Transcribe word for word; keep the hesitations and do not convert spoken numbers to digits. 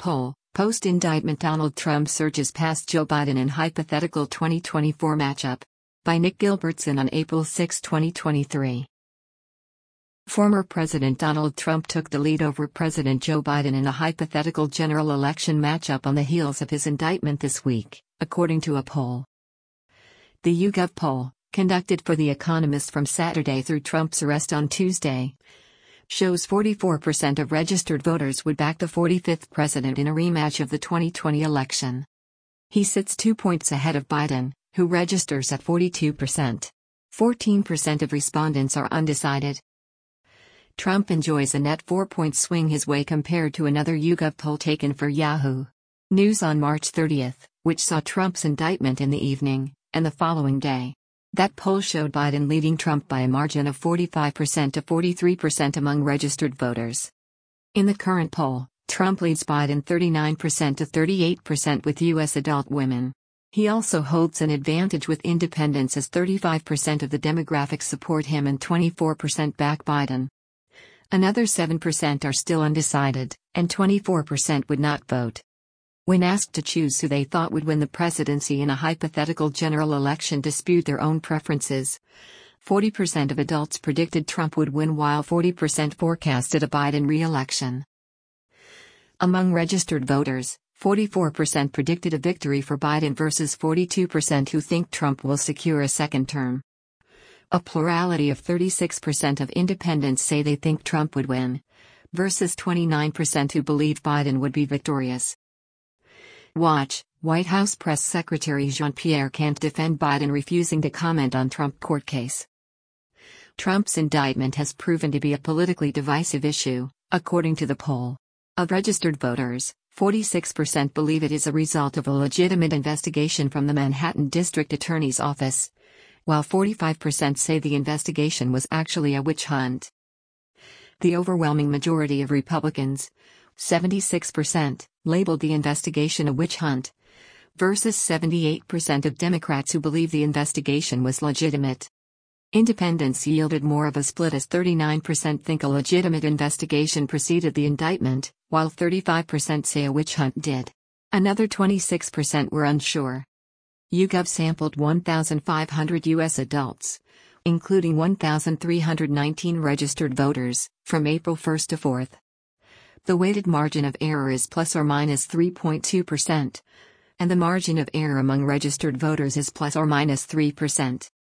poll, post-indictment Donald Trump surges past Joe Biden in hypothetical twenty twenty-four matchup. By Nick Gilbertson on April sixth, twenty twenty-three. Former President Donald Trump took the lead over President Joe Biden in a hypothetical general election matchup on the heels of his indictment this week, according to a poll. The YouGov poll, conducted for The Economist from Saturday through Trump's arrest on Tuesday, shows forty-four percent of registered voters would back the forty-fifth president in a rematch of the twenty twenty election. He sits two points ahead of Biden, who registers at forty-two percent. fourteen percent of respondents are undecided. Trump enjoys a net four-point swing his way compared to another YouGov poll taken for Yahoo News on March thirtieth, which saw Trump's indictment in the evening, and the following day. That poll showed Biden leading Trump by a margin of forty-five percent to forty-three percent among registered voters. In the current poll, Trump leads Biden thirty-nine percent to thirty-eight percent with U S adult women. He also holds an advantage with independents as thirty-five percent of the demographics support him and twenty-four percent back Biden. Another seven percent are still undecided, and twenty-four percent would not vote. When asked to choose who they thought would win the presidency in a hypothetical general election dispute their own preferences, forty percent of adults predicted Trump would win while forty percent forecasted a Biden re-election. Among registered voters, forty-four percent predicted a victory for Biden versus forty-two percent who think Trump will secure a second term. A plurality of thirty-six percent of independents say they think Trump would win, versus twenty-nine percent who believe Biden would be victorious. Watch, White House Press Secretary Jean-Pierre can't defend Biden refusing to comment on Trump court case. Trump's indictment has proven to be a politically divisive issue, according to the poll. Of registered voters, forty-six percent believe it is a result of a legitimate investigation from the Manhattan District Attorney's Office, while forty-five percent say the investigation was actually a witch hunt. The overwhelming majority of Republicans, seventy-six percent, labeled the investigation a witch hunt, versus seventy-eight percent of Democrats who believe the investigation was legitimate. Independents yielded more of a split as thirty-nine percent think a legitimate investigation preceded the indictment, while thirty-five percent say a witch hunt did. Another twenty-six percent were unsure. YouGov sampled one thousand five hundred U S adults, including one thousand three hundred nineteen registered voters, from April first to fourth. The weighted margin of error is plus or minus three point two percent, and the margin of error among registered voters is plus or minus three percent.